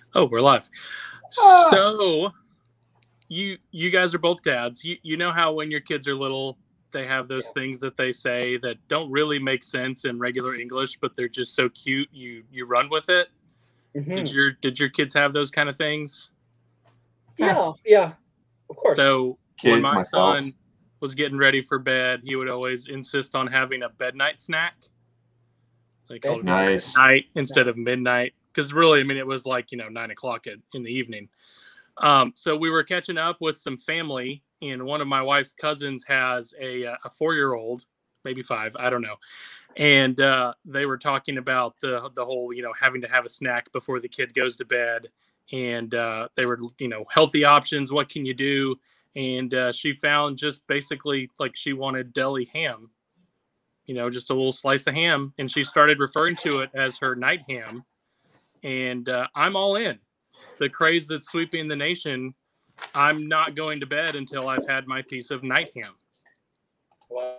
Oh, we're live. So you guys are both dads. You know how when your kids are little, they have those things that they say that don't really make sense in regular English, but they're just so cute. You run with it. Mm-hmm. Did your kids have those kind of things? Yeah, of course. So Kids, when my myself. son was getting ready for bed, he would always insist on having a bed night snack. So he called it Nice. night instead of midnight. Because really, I mean, it was like, 9 o'clock in the evening. So we were catching up with some family, and one of my wife's cousins has a 4-year-old, maybe 5, I don't know. And they were talking about the whole, having to have a snack before the kid goes to bed. And they were, healthy options. What can you do? And she found just basically like she wanted deli ham, just a little slice of ham. And she started referring to it as her night ham. And I'm all in. The craze that's sweeping the nation, I'm not going to bed until I've had my piece of night ham. Wow.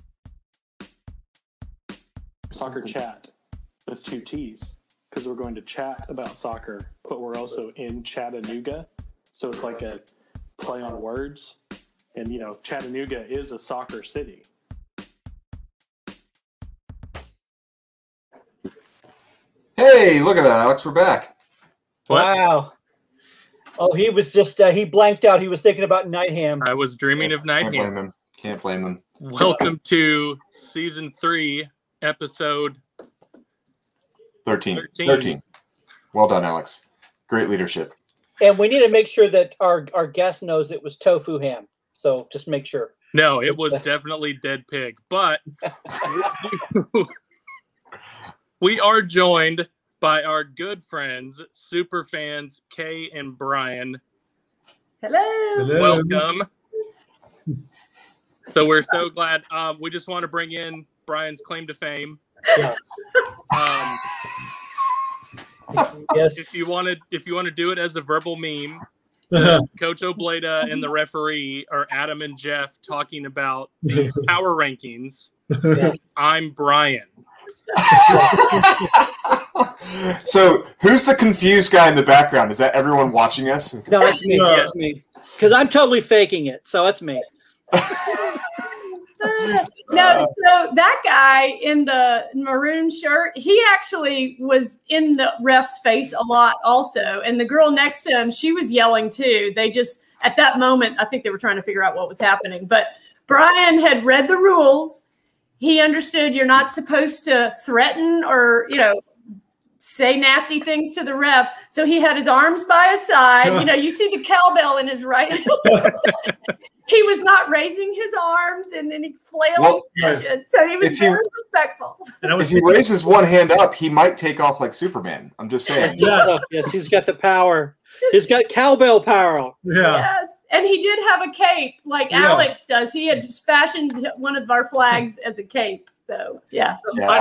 Soccer chat with 2 T's, because we're going to chat about soccer, but we're also in Chattanooga, so it's like a play on words. And Chattanooga is a soccer city. Hey, look at that, Alex. We're back. What? Wow. Oh, he was just he blanked out. He was thinking about night ham. I was dreaming of night Can't ham. blame him. Can't blame him. Welcome to season 3, episode 13. Well done, Alex. Great leadership. And we need to make sure that our guest knows it was tofu ham. So just make sure. No, it was definitely dead pig. But we are joined by our good friends, super fans, Kay and Brian. Hello. Welcome. So we're so glad. We just want to bring in Brian's claim to fame. Yes. If you want to do it as a verbal meme, Coach Obleda and the referee are Adam and Jeff talking about the power rankings. I'm Brian. So, who's the confused guy in the background? Is that everyone watching us? No, it's me. Yeah. It's me. Because I'm totally faking it. So it's me. No, so that guy in the maroon shirt, he actually was in the ref's face a lot also. And the girl next to him, she was yelling too. They just, at that moment, I think they were trying to figure out what was happening. But Brian had read the rules. He understood you're not supposed to threaten or, say nasty things to the ref. So he had his arms by his side. You see the cowbell in his right. He was not raising his arms in any flailing position. So he was very respectful. If he raises one hand up, he might take off like Superman. I'm just saying. Yes, he's got the power. He's got cowbell power. Yeah. Yes. And he did have a cape like Alex does. He had just fashioned one of our flags as a cape. So, yeah.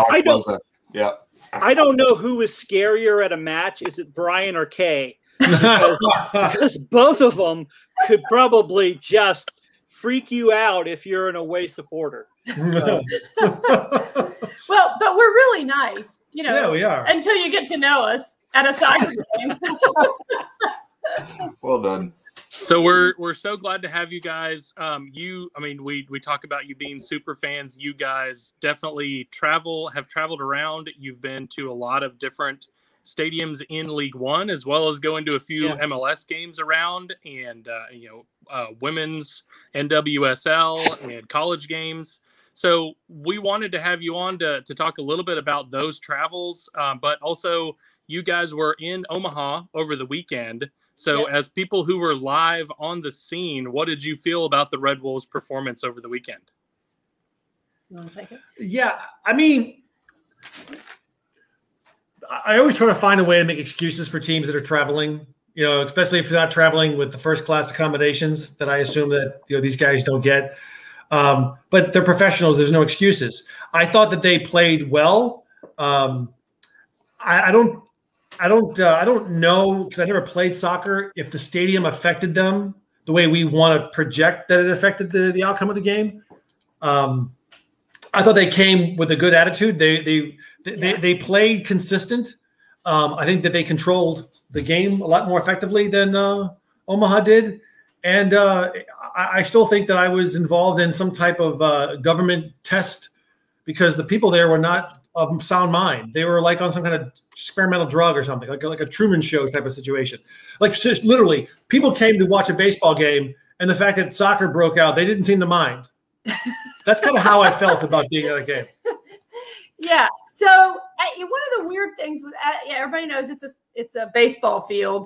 I don't know who is scarier at a match. Is it Brian or Kay? Because both of them could probably just freak you out if you're an away supporter. Well, but we're really nice, Yeah, we are. until you get to know us at a soccer game. Well done. So we're so glad to have you guys. We talk about you being super fans. You guys definitely have traveled around. You've been to a lot of different stadiums in League One, as well as going to a few MLS games around, and women's NWSL and college games. So we wanted to have you on to talk a little bit about those travels, but also you guys were in Omaha over the weekend. So as people who were live on the scene, what did you feel about the Red Wolves' performance over the weekend? You want to take it? Yeah, I mean, I always try to find a way to make excuses for teams that are traveling, especially if they're not traveling with the first-class accommodations that I assume that these guys don't get. But they're professionals. There's no excuses. I thought that they played well. I don't know, because I never played soccer, if the stadium affected them the way we want to project that it affected the outcome of the game. I thought they came with a good attitude. They played consistent. I think that they controlled the game a lot more effectively than Omaha did. And I still think that I was involved in some type of government test because the people there were not of sound mind. They were like on some kind of experimental drug or something, like a Truman Show type of situation. Like just literally, people came to watch a baseball game, and the fact that soccer broke out, they didn't seem to mind. That's kind of how I felt about being at a game. Yeah. So one of the weird things with everybody knows it's a baseball field.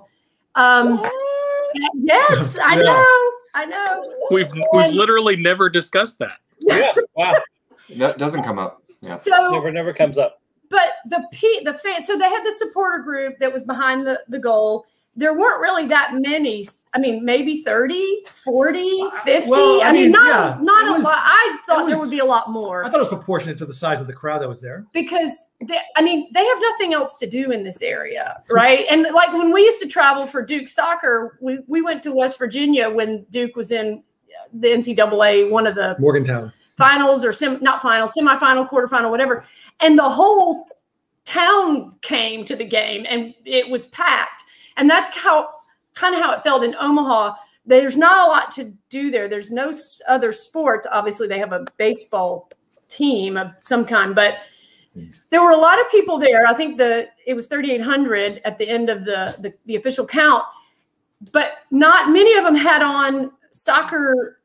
Yes, I know. We've literally never discussed that. Yeah, wow. No, it doesn't come up. Yeah. So Never comes up. But the fan, so they had the supporter group that was behind the goal. There weren't really that many. I mean, maybe 30, 40, 50. Well, I mean, not a lot. I thought there would be a lot more. I thought it was proportionate to the size of the crowd that was there. Because, they have nothing else to do in this area, right? And like when we used to travel for Duke soccer, we went to West Virginia when Duke was in the NCAA, one of the Morgantown finals or semifinal, quarterfinal, whatever. And the whole town came to the game and it was packed. And that's how it felt in Omaha. There's not a lot to do there. There's no other sports. Obviously, they have a baseball team of some kind, but there were a lot of people there. I think it was 3,800 at the end of the official count, but not many of them had on soccer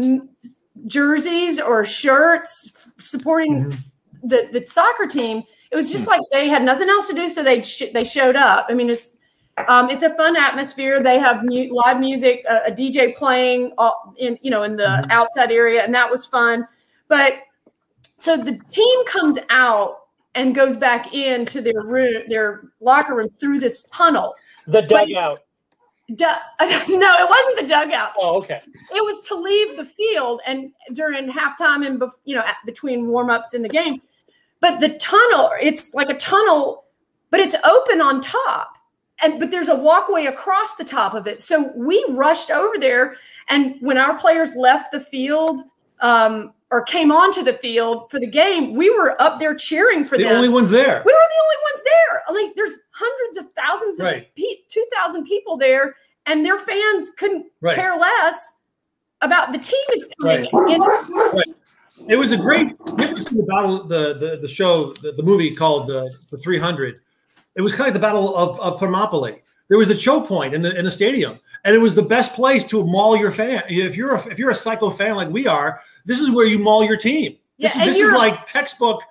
jerseys or shirts supporting the soccer team. It was just like they had nothing else to do, so they showed up. I mean, it's a fun atmosphere. They have live music, a DJ playing in the outside area, and that was fun. But so the team comes out and goes back into their locker rooms through this tunnel. The dugout. No, it wasn't the dugout. Oh, okay. It was to leave the field and during halftime and between warm-ups in the games. But the tunnel, it's like a tunnel, but it's open on top. But there's a walkway across the top of it. So we rushed over there, and when our players left the field or came onto the field for the game, we were up there cheering for them. The only ones there. We were the only ones there. Like there's hundreds of thousands of 2,000 people there, and their fans couldn't care less about the team is coming in. Right. It was a great. You ever seen the battle, the show, the movie called the 300? It was kind of like the Battle of Thermopylae. There was a choke point in the stadium, and it was the best place to maul your fan. If you're a psycho fan like we are, this is where you maul your team. This is like textbook,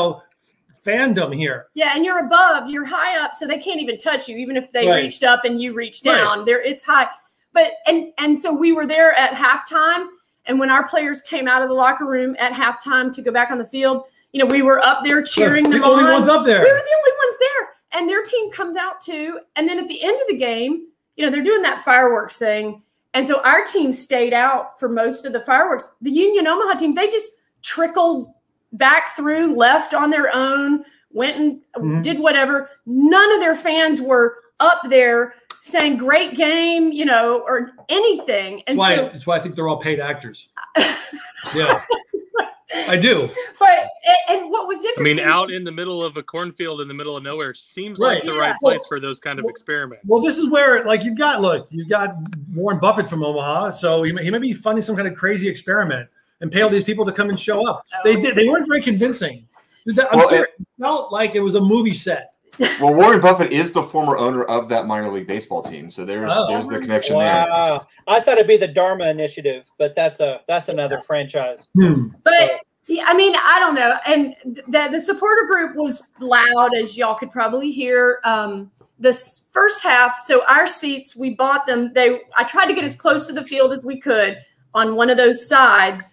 fandom here. Yeah, and you're high up, so they can't even touch you, even if they reached up and you reached down. It's high. But and so we were there at halftime, and when our players came out of the locker room at halftime to go back on the field, we were up there cheering them on. The only ones up there. We were the only ones there. And their team comes out too. And then at the end of the game, they're doing that fireworks thing. And so our team stayed out for most of the fireworks. The Union Omaha team, they just trickled back through, left on their own, went and did whatever. None of their fans were up there saying great game, or anything. And that's why I think they're all paid actors. Yeah. I do. But and what was interesting, out in the middle of a cornfield in the middle of nowhere seems like the right place for those kind of experiments. Well, this is where you've got Warren Buffett's from Omaha, so he may be funding some kind of crazy experiment and pay all these people to come and show up. They weren't very convincing. It felt like it was a movie set. Well, Warren Buffett is the former owner of that minor league baseball team, so there's the connection there. I thought it'd be the Dharma Initiative, but that's another franchise. But I don't know. And the supporter group was loud, as y'all could probably hear. This first half, so our seats, we bought them. I tried to get as close to the field as we could on one of those sides,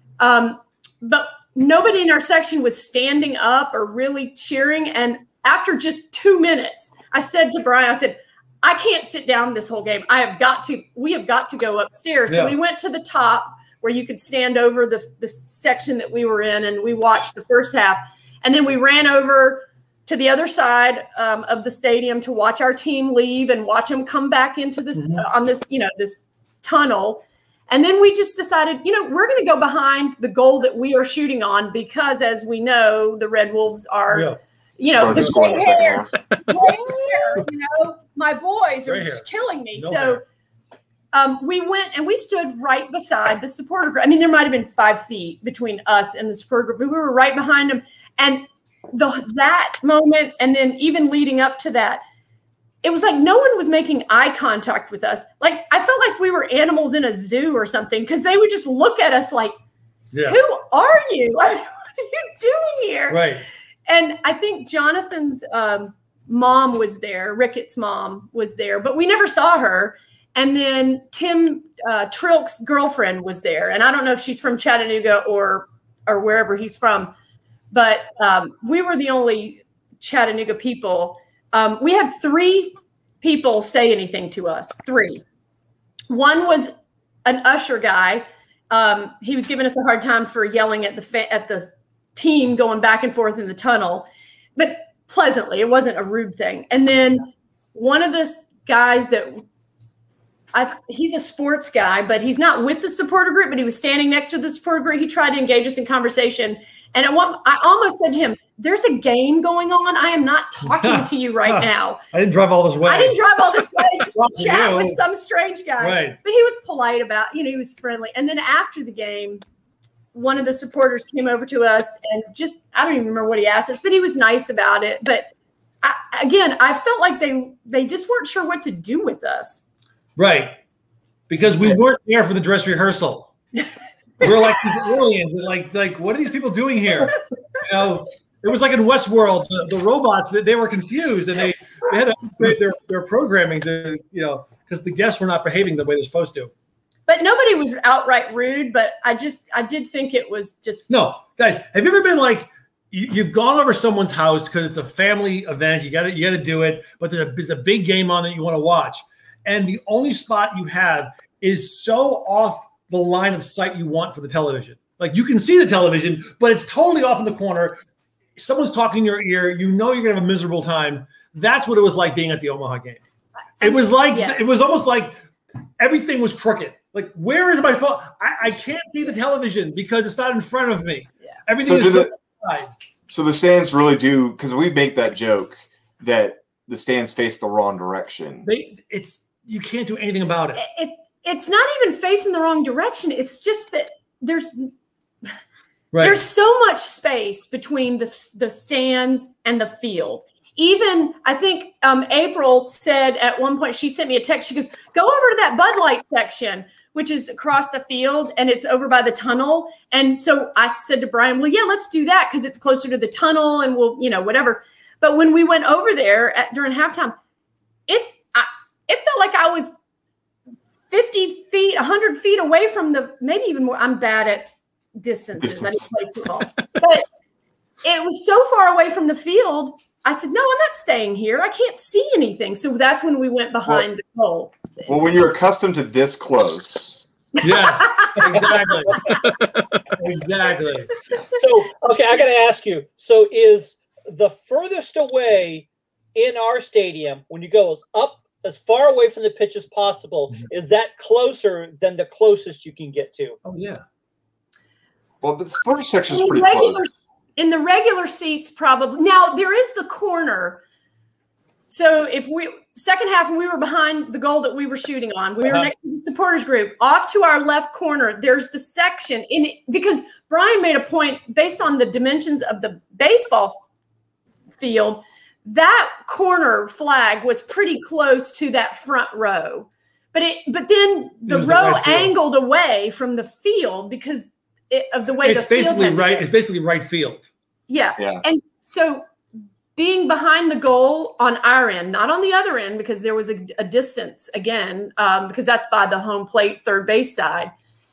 but nobody in our section was standing up or really cheering. And after just 2 minutes, I said to Brian, I can't sit down this whole game. We have got to go upstairs. So we went to the top where you could stand over the section that we were in, and we watched the first half. And then we ran over to the other side of the stadium to watch our team leave and watch them come back into this on this, this tunnel. And then we just decided, we're going to go behind the goal that we are shooting on because, as we know, the Red Wolves are, you know, the gray second hair, half. gray hair, you know, my boys are Gray just hair. killing me. No So hair. we went and we stood right beside the supporter group. I mean, there might have been 5 feet between us and the supporter group, but we were right behind them. And that moment, and then even leading up to that, it was like no one was making eye contact with us. Like I felt like we were animals in a zoo or something, because they would just look at us like, Yeah. who are you? What are you doing here? Right. And I think Jonathan's mom was there. Ricketts' mom was there, but we never saw her. And then Tim Trilk's girlfriend was there. And I don't know if she's from Chattanooga or wherever he's from, but we were the only Chattanooga people. We had 3 people say anything to us. 3. One was an usher guy. He was giving us a hard time for yelling at the team going back and forth in the tunnel, but pleasantly. It wasn't a rude thing. And then one of the guys that he's a sports guy, but he's not with the supporter group, but he was standing next to the supporter group. He tried to engage us in conversation. And I almost said to him, there's a game going on. I am not talking to you right now. I didn't drive all this way. I didn't drive all this way to chat you. with some strange guy. Right. But he was polite about, he was friendly. And then after the game, one of the supporters came over to us and I don't even remember what he asked us, but he was nice about it. But I felt like they just weren't sure what to do with us. Right. Because we weren't there for the dress rehearsal. We're like these aliens. Like, what are these people doing here? It was like in Westworld, the robots, they were confused and they had to upgrade their programming to, because the guests were not behaving the way they're supposed to. But nobody was outright rude, but I did think it was just. No, guys, have you ever been like, you've gone over someone's house because it's a family event, you got to do it, but there's a big game on that you want to watch. And the only spot you have is so off the line of sight you want for the television. Like you can see the television, but it's totally off in the corner. Someone's talking in your ear. You're going to have a miserable time. That's what it was like being at the Omaha game. It was like, It was almost like everything was crooked. Like, where is my phone? I can't see the television because it's not in front of me. Yeah. Everything is outside. So the stands really do, because we make that joke that the stands face the wrong direction. You can't do anything about it. It's not even facing the wrong direction. It's just that there's so much space between the stands and the field. Even I think April said at one point, she sent me a text. She goes, go over to that Bud Light section, which is across the field and it's over by the tunnel. And so I said to Brian, well, yeah, let's do that because it's closer to the tunnel and we'll, whatever. But when we went over there during halftime, it felt like I was 50 feet, 100 feet away from maybe even more. I'm bad at distances. I didn't play football. But it was so far away from the field. I said, no, I'm not staying here. I can't see anything. So that's when we went behind the goal. Well, when you're accustomed to this close. Yeah, exactly. Exactly. So, okay, I got to ask you. So is the furthest away in our stadium, when you go up as far away from the pitch as possible, is that closer than the closest you can get to? Oh, yeah. Well, the supporter section is pretty close. In the regular seats, probably. Now, there is the corner. So second half, when we were behind the goal that we were shooting on, we were next to the supporters group. Off to our left corner, there's the section. Because Brian made a point, based on the dimensions of the baseball field, that corner flag was pretty close to that front row. But then the row angled away from the field because of the way the field basically right. It's basically right field. Yeah. And so being behind the goal on our end, not on the other end, because there was a distance again, because that's by the home plate, third base side.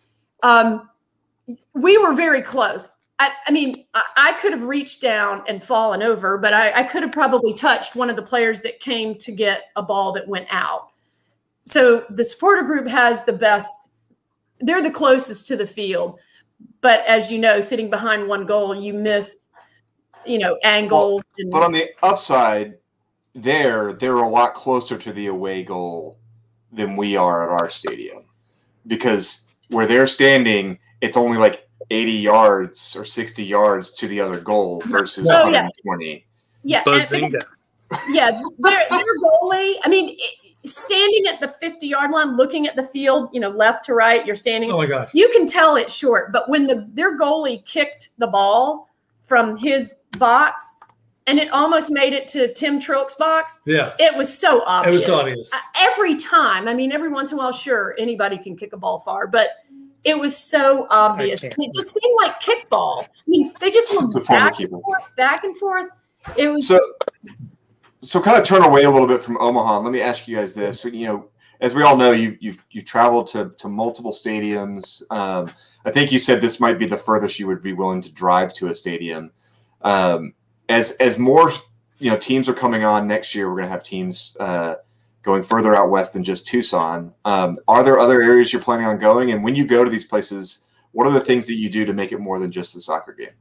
We were very close. I mean, I could have reached down and fallen over, but I could have probably touched one of the players that came to get a ball that went out. So the supporter group has the best. They're the closest to the field. But as you know, sitting behind one goal, you miss, angles. But on the upside, they're a lot closer to the away goal than we are at our stadium. Because where they're standing, it's only like 80 yards or 60 yards to the other goal versus 120. Yeah, Bazinga. yeah, their goalie. I mean, standing at the 50-yard line, looking at the field, left to right, you're standing. Oh my gosh! You can tell it's short, but when their goalie kicked the ball from his box, and it almost made it to Tim Trilk's box. Yeah, it was so obvious. It was so obvious every time. I mean, every once in a while, sure, anybody can kick a ball far, but it was so obvious. And it just seemed like kickball. I mean, they just went back and forth. It was so kind of turn away a little bit from Omaha. Let me ask you guys this. As we all know, you've traveled to multiple stadiums. I think you said this might be the furthest you would be willing to drive to a stadium. As more teams are coming on next year, we're going to have teams going further out west than just Tucson. Are there other areas you're planning on going? And when you go to these places, what are the things that you do to make it more than just a soccer game?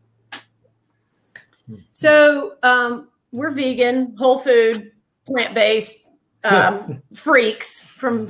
So we're vegan, whole food, plant-based freaks from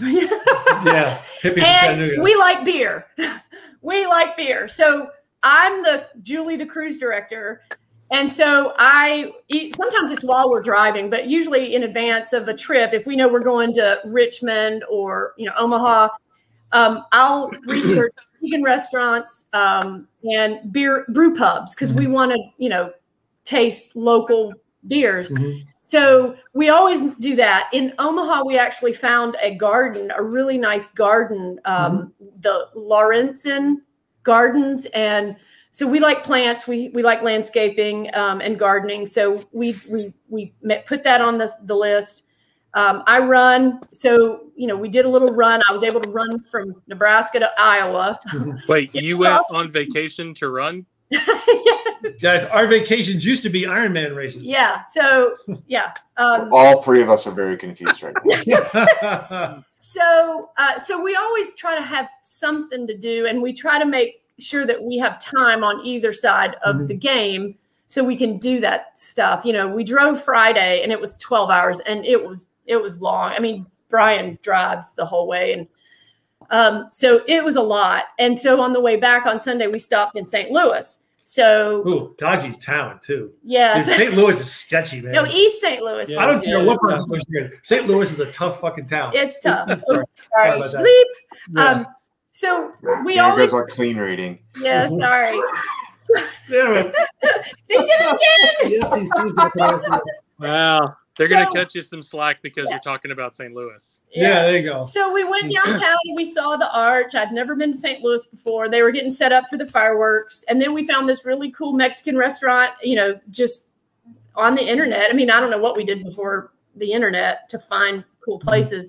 and we like beer. We like beer. So I'm Julie, the cruise director. And so sometimes it's while we're driving, but usually in advance of a trip, if we know we're going to Richmond or, Omaha, I'll research vegan restaurants and brew pubs because we want to, taste local beers. Mm-hmm. So we always do that. In Omaha, we actually found a really nice garden, the Lawrenson Gardens. And so we like plants, we like landscaping and gardening. So we put that on the list. I run. So, we did a little run. I was able to run from Nebraska to Iowa. Wait, you went on vacation to run? Guys, our vacations used to be Ironman races. Yeah. So, yeah. All three of us are very confused right now. So we always try to have something to do, and we try to make sure that we have time on either side of the game so we can do that stuff. We drove Friday and it was 12 hours and it was long. I mean, Brian drives the whole way. And so it was a lot. And so on the way back on Sunday, we stopped in St. Louis. So Dodgy's town too. Yeah. St. Louis is sketchy, man. No, East St. Louis. Yeah. I don't care what person was here. St. Louis is a tough fucking town. It's tough. Sorry. Bleep. Yeah. So we there always goes our clean rating. Yeah, sorry. Damn it. They did it again. Yes, he sees that. Wow. They're going to cut you some slack because you're talking about St. Louis. Yeah, there you go. So we went downtown and we saw the Arch. I'd never been to St. Louis before. They were getting set up for the fireworks. And then we found this really cool Mexican restaurant, just on the internet. I mean, I don't know what we did before the internet to find cool places.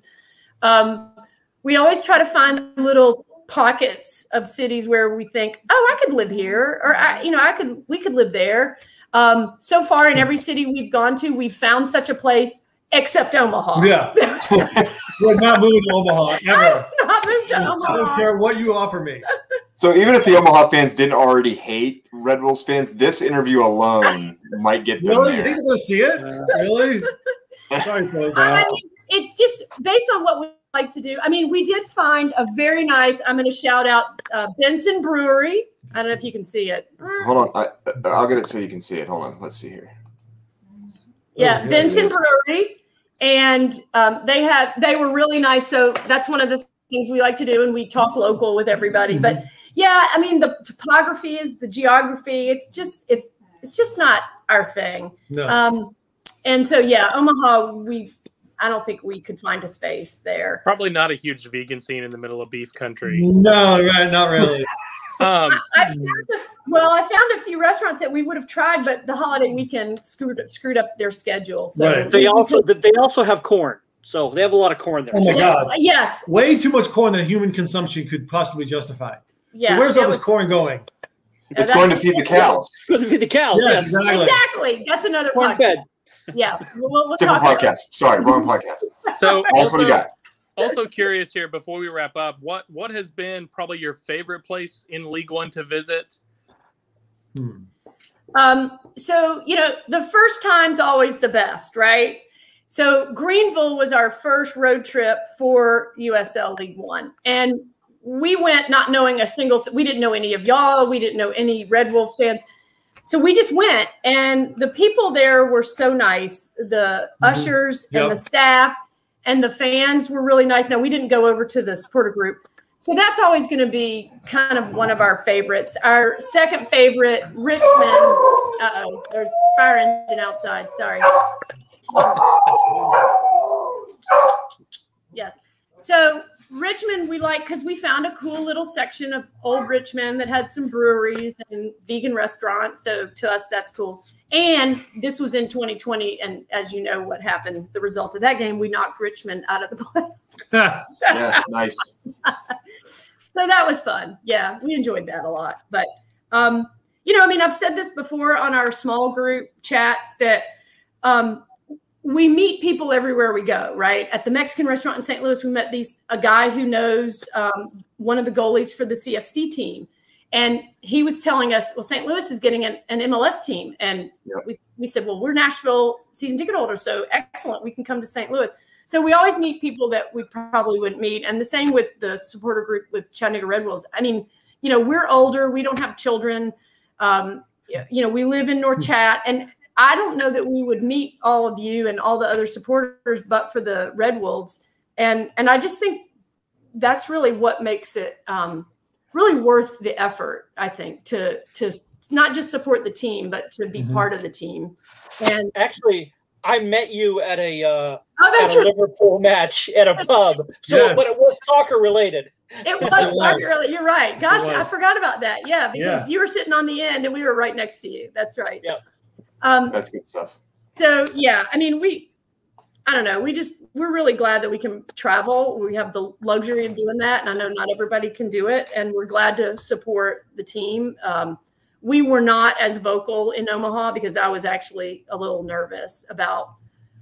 We always try to find little pockets of cities where we think, I could live here, or we could live there. So far in every city we've gone to, we've found such a place, except Omaha. Yeah. We're not moving to Omaha, ever. I'm not moving to Omaha. I don't care what you offer me. So even if the Omaha fans didn't already hate Red Wolves fans, this interview alone might get them there. You think they're going to see it? Really? Sorry, folks. I mean, it's just based on what we like to do. I mean, we did find a very nice, I'm going to shout out Benson Brewery. I don't know if you can see it. Hold on. I'll get it so you can see it. Hold on. Let's see here. Yeah, Benson Brewery. And they were really nice. So that's one of the things we like to do. And we talk local with everybody. But yeah, I mean, the topography is the geography. It's just not our thing. No. And so, yeah, Omaha, I don't think we could find a space there. Probably not a huge vegan scene in the middle of beef country. No, right, not really. I found a few restaurants that we would have tried, but the holiday weekend screwed up their schedule. So right. They also have corn, so they have a lot of corn there. Oh my God! Yes, way too much corn that human consumption could possibly justify. Yeah. So where's all this corn going? It's going to feed the cows. It's going to feed the cows. Yeah, yes, exactly. That's another corn podcast. fed. Yeah, we'll different talk podcast. Sorry, wrong podcast. So That's what you got. Also curious here before we wrap up, what has been probably your favorite place in League One to visit? So the first time's always the best, right? So Greenville was our first road trip for USL League One, and we went not knowing a single. We didn't know any of y'all. We didn't know any Red Wolf fans. so we just went, and the people there were so nice. The ushers and the staff and the fans were really nice. Now, we didn't go over to the supporter group. So that's always going to be kind of one of our favorites. Our second favorite, Richmond. Uh-oh, there's a fire engine outside. Sorry. Yes. So Richmond we like because we found a cool little section of old Richmond that had some breweries and vegan restaurants. So to us, that's cool. And this was in 2020. And as you know what happened, the result of that game, we knocked Richmond out of the play. Yeah, nice. So that was fun. Yeah, we enjoyed that a lot. But, I've said this before on our small group chats that we meet people everywhere we go, right? At the Mexican restaurant in St. Louis, we met a guy who knows one of the goalies for the CFC team. And he was telling us, well, St. Louis is getting an MLS team. And we said, well, we're Nashville season ticket holders, so excellent. We can come to St. Louis. So we always meet people that we probably wouldn't meet. And the same with the supporter group with Chattanooga Red Wolves. I mean, we're older. We don't have children. We live in North Chat. And I don't know that we would meet all of you and all the other supporters, but for the Red Wolves. And I just think that's really what makes it really worth the effort, I think, to not just support the team, but to be part of the team. And actually, I met you at a right. Liverpool match at a pub. So, but it was soccer related. It was soccer related. You're right. Gosh, I forgot about that. Yeah, because you were sitting on the end and we were right next to you. That's right. Yeah. That's good stuff. So yeah, I mean, I don't know. We're really glad that we can travel. We have the luxury of doing that. And I know not everybody can do it. And we're glad to support the team. We were not as vocal in Omaha because I was actually a little nervous about,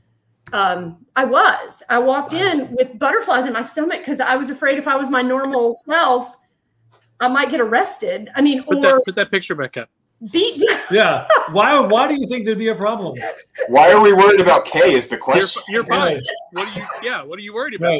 I walked in with butterflies in my stomach because I was afraid if I was my normal self, I might get arrested. I mean, put that picture back up. Yeah. Why do you think there'd be a problem? Why are we worried about Kay is the question. You're fine. What are you worried about?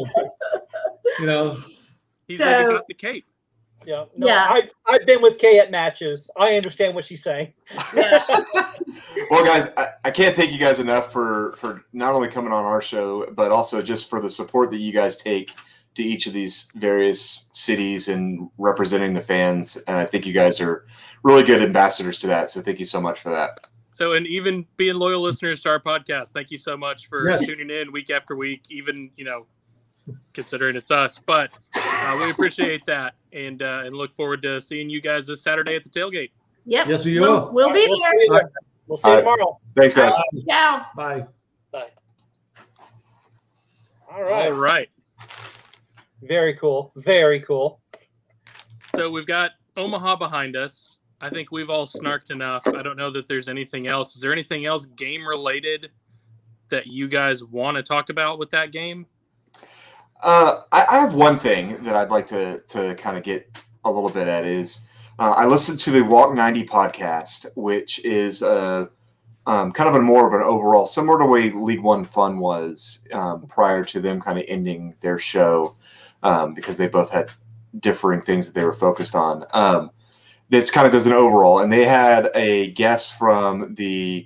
He's already got the cape. Yeah. No, I've been with Kay at matches. I understand what she's saying. Well, guys, I can't thank you guys enough for not only coming on our show, but also just for the support that you guys take to each of these various cities and representing the fans. And I think you guys are really good ambassadors to that. So thank you so much for that. So, and even being loyal listeners to our podcast, thank you so much for tuning in week after week, even, considering it's us, but we appreciate that and look forward to seeing you guys this Saturday at the tailgate. Yep. Yes, we will. We'll be there. We'll see you tomorrow. Thanks, guys. Ciao. Bye. Bye. All right. Very cool. Very cool. So we've got Omaha behind us. I think we've all snarked enough. I don't know that there's anything else. Is there anything else game related that you guys want to talk about with that game? I have one thing that I'd like to kind of get a little bit at is I listened to the Walk 90 podcast, which is kind of more of an overall, similar to the way League One Fun was prior to them kind of ending their show because they both had differing things that they were focused on. This kind of does an overall, and they had a guest from the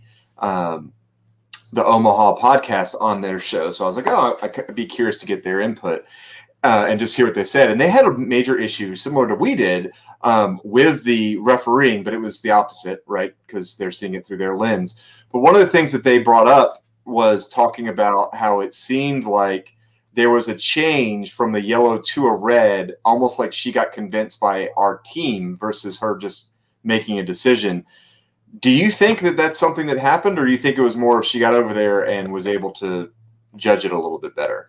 Omaha podcast on their show. So I was like, I'd be curious to get their input and just hear what they said. And they had a major issue similar to we did with the refereeing, but it was the opposite, right? Because they're seeing it through their lens. But one of the things that they brought up was talking about how it seemed like there was a change from the yellow to a red, almost like she got convinced by our team versus her just making a decision. Do you think that that's something that happened, or do you think it was more if she got over there and was able to judge it a little bit better?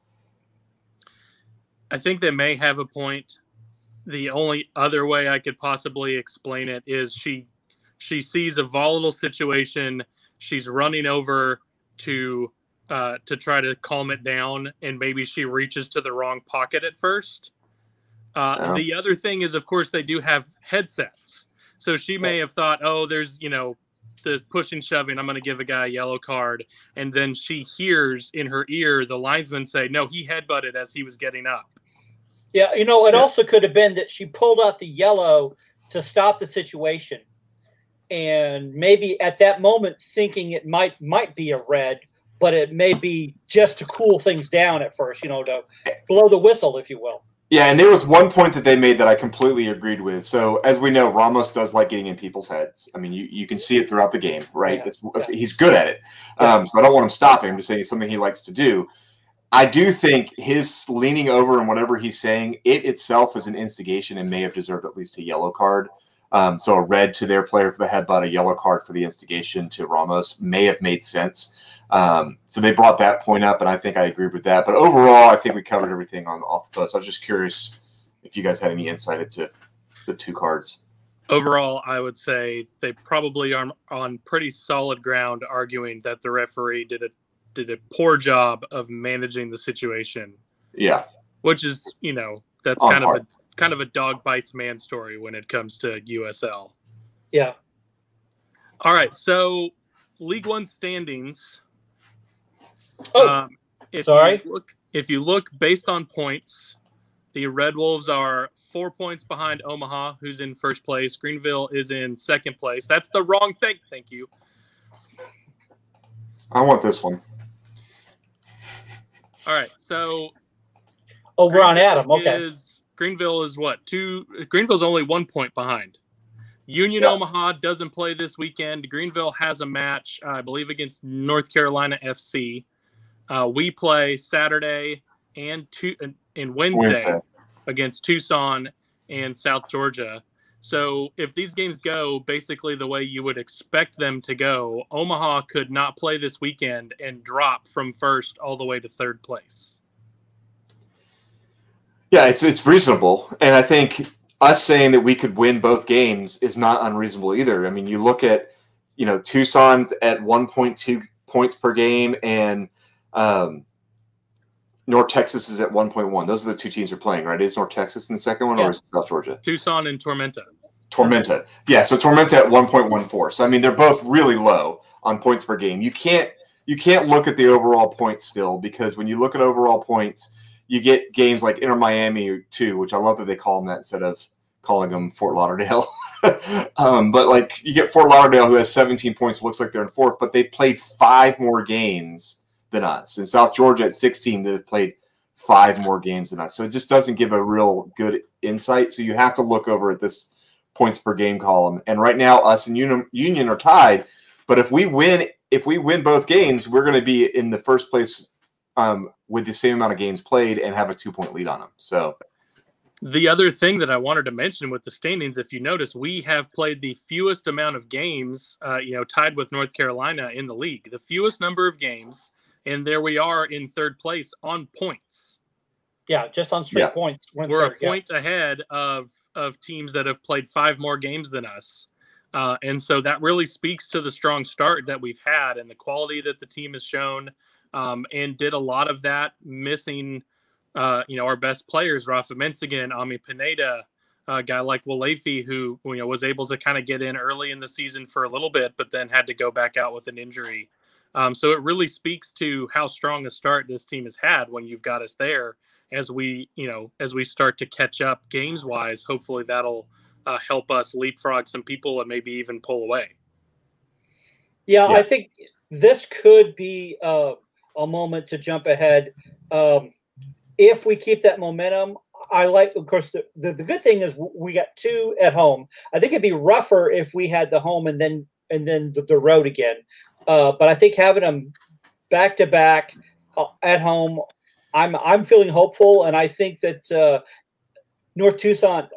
I think they may have a point. The only other way I could possibly explain it is she sees a volatile situation. She's running over to try to calm it down, and maybe she reaches to the wrong pocket at first. The other thing is, of course, they do have headsets. So she may have thought, there's, the pushing, shoving, I'm going to give a guy a yellow card. And then she hears in her ear the linesman say, no, he headbutted as he was getting up. Yeah, it also could have been that she pulled out the yellow to stop the situation. and maybe at that moment thinking it might be a red, but it may be just to cool things down at first, to blow the whistle, if you will. Yeah, and there was one point that they made that I completely agreed with. So, as we know, Ramos does like getting in people's heads. I mean, you can see it throughout the game, right? Yeah. He's good at it. So I don't want him stopping. I'm just saying it's something he likes to do. I do think his leaning over and whatever he's saying, it itself is an instigation and may have deserved at least a yellow card. So a red to their player for the headbutt, a yellow card for the instigation to Ramos may have made sense. So they brought that point up, and I think I agreed with that. But overall, I think we covered everything off the post. I was just curious if you guys had any insight into the two cards. Overall, I would say they probably are on pretty solid ground arguing that the referee did a poor job of managing the situation. Yeah. Which is, that's kind of a dog bites man story when it comes to USL. Yeah. All right, so League One standings. If you look based on points, the Red Wolves are 4 points behind Omaha, who's in first place. Greenville is in second place. That's the wrong thing. Thank you. I want this one. All right, so. Oh, we're on Adam. Okay. Greenville is what? Greenville's only 1 point behind. Union Omaha doesn't play this weekend. Greenville has a match, I believe, against North Carolina FC. We play Saturday and Wednesday against Tucson and South Georgia. So if these games go basically the way you would expect them to go, Omaha could not play this weekend and drop from first all the way to third place. Yeah, it's reasonable. And I think us saying that we could win both games is not unreasonable either. I mean, you look at, Tucson's at 1.2 points per game and North Texas is at 1.1. Those are the two teams we're playing, right? Is North Texas in the second one or is it South Georgia? Tucson and Tormenta. Yeah, so Tormenta at 1.14. So, I mean, they're both really low on points per game. You can't look at the overall points still because when you look at overall points, you get games like Inter Miami too, which I love that they call them that instead of calling them Fort Lauderdale. But like you get Fort Lauderdale who has 17 points, looks like they're in fourth, but they've played 5 more games than us. And South Georgia at 16, they've played 5 more games than us. So it just doesn't give a real good insight. So you have to look over at this points per game column. And right now, us and Union are tied. But if we win both games, we're going to be in the first place with the same amount of games played and have a 2-point lead on them. So the other thing that I wanted to mention with the standings, if you notice, we have played the fewest amount of games, tied with North Carolina in the league, the fewest number of games. And there we are in third place on points. Yeah, just on straight points. We're a point ahead of teams that have played 5 more games than us. And so that really speaks to the strong start that we've had and the quality that the team has shown. And did a lot of that missing, our best players, Rafa Mensigan, Ami Pineda, a guy like Walefi, who was able to kind of get in early in the season for a little bit, but then had to go back out with an injury. So it really speaks to how strong a start this team has had when you've got us there. As we start to catch up games wise, hopefully that'll help us leapfrog some people and maybe even pull away. Yeah, I think this could be a moment to jump ahead. If we keep that momentum, of course, the good thing is we got 2 at home. I think it'd be rougher if we had the home and then the road again. But I think having them back to back at home, I'm feeling hopeful, and I think that Tucson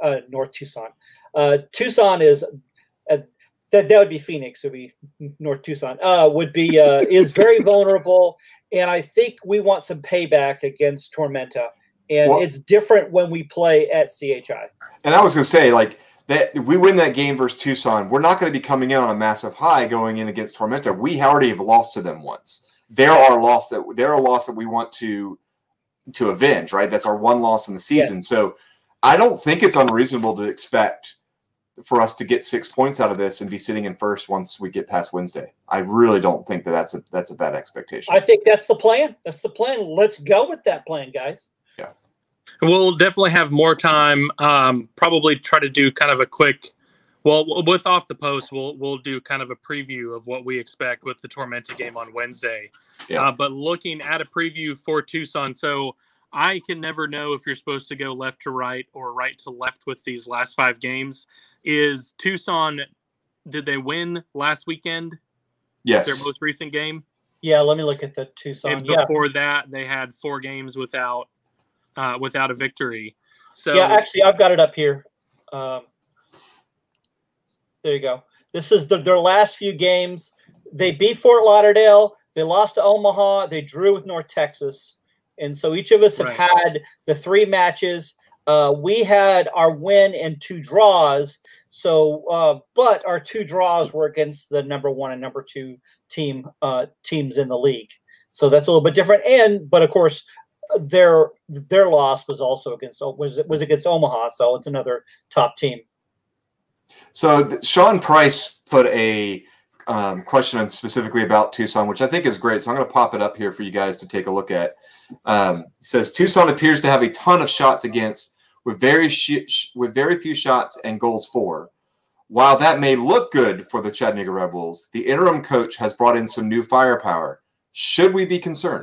is that would be Phoenix. It would be North Tucson. Is very vulnerable, and I think we want some payback against Tormenta, and it's different when we play at CHI. And I was going to say, like, that we win that game versus Tucson, we're not going to be coming in on a massive high going in against Tormenta. We already have lost to them once. They're a loss that we want to avenge, right? That's our one loss in the season. Yeah. So I don't think it's unreasonable to expect for us to get 6 points out of this and be sitting in first once we get past Wednesday. I really don't think that's a bad expectation. I think that's the plan. That's the plan. Let's go with that plan, guys. We'll definitely have more time. Probably try to do kind of a quick Well, with Off the Post, we'll do kind of a preview of what we expect with the Tormenta game on Wednesday. Yeah. But looking at a preview for Tucson, so I can never know if you're supposed to go left to right or right to left with these last 5 games. Is Tucson, did they win last weekend? Yes. Their most recent game? Yeah, let me look at the Tucson. And before that, they had 4 games without a victory. So yeah, actually, I've got it up here. There you go. This is their last few games. They beat Fort Lauderdale. They lost to Omaha. They drew with North Texas. And so each of us have had the 3 matches. We had our win and 2 draws. So, but our 2 draws were against the number 1 and number 2 teams in the league. So that's a little bit different. But of course, their loss was also against Omaha. So it's another top team. So Sean Price put a question on specifically about Tucson, which I think is great. So I'm going to pop it up here for you guys to take a look at. He says Tucson appears to have a ton of shots against with very few shots and goals for. While that may look good for the Chattanooga Red Wolves, the interim coach has brought in some new firepower. Should we be concerned?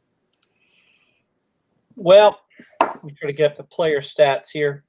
Well, let me try to get up the player stats here.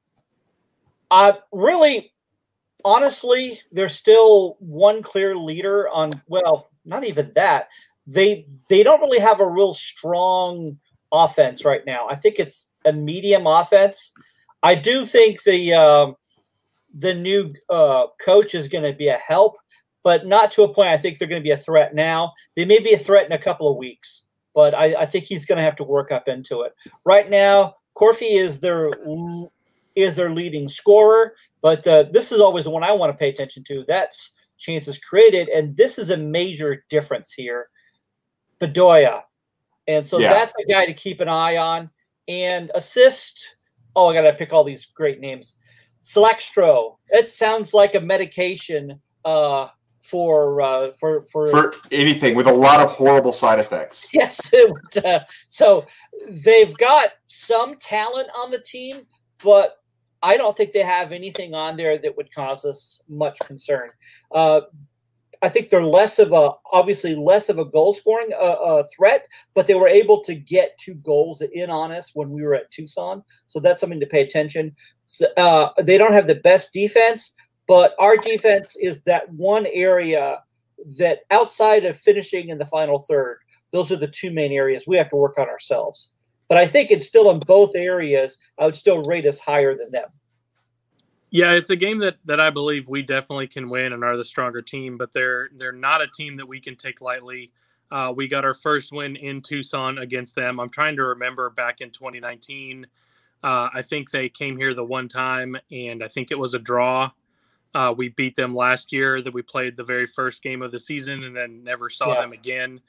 Really, honestly, there's still one clear leader on, well, not even that. They don't really have a real strong offense right now. I think it's a medium offense. I do think the new coach is going to be a help, but not to a point I think they're going to be a threat now. They may be a threat in a couple of weeks, but I think he's going to have to work up into it. Right now, Corfy is their leading scorer, but this is always the one I want to pay attention to. That's chances created, and this is a major difference here. Bedoya. And so that's a guy to keep an eye on. And assist, I got to pick all these great names. Selextro. It sounds like a medication for anything with a lot of horrible side effects. Yes. So they've got some talent on the team, but I don't think they have anything on there that would cause us much concern. I think they're obviously less of a goal scoring threat, but they were able to get 2 goals in on us when we were at Tucson. So that's something to pay attention. They don't have the best defense, but our defense is that one area that outside of finishing in the final third, those are the 2 main areas we have to work on ourselves. But I think it's still in both areas. I would still rate us higher than them. Yeah, it's a game that I believe we definitely can win and are the stronger team, but they're not a team that we can take lightly. We got our first win in Tucson against them. I'm trying to remember back in 2019. I think they came here the one time, and I think it was a draw. We beat them last year that we played the very first game of the season and then never saw them again.